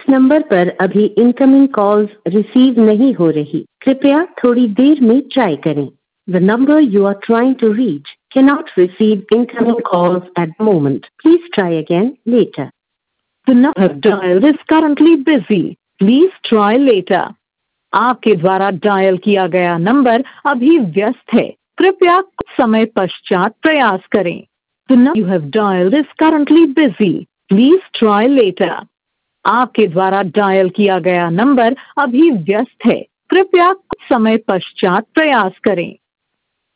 Number पर अभी incoming calls receive नहीं हो रही, कृपया थोड़ी देर में ट्राई करें। The number you are trying to reach cannot receive incoming calls at the moment. Please try again later. The number you have dialed is currently busy. Please try later. आपके द्वारा dial किया गया number अभी व्यस्त है, कृपया कुछ समय पश्चात प्रयास करें। The number you have dialed is currently busy. Please try later. आपके द्वारा डायल किया गया नंबर अभी व्यस्त है, कृपया कुछ समय पश्चात प्रयास करें।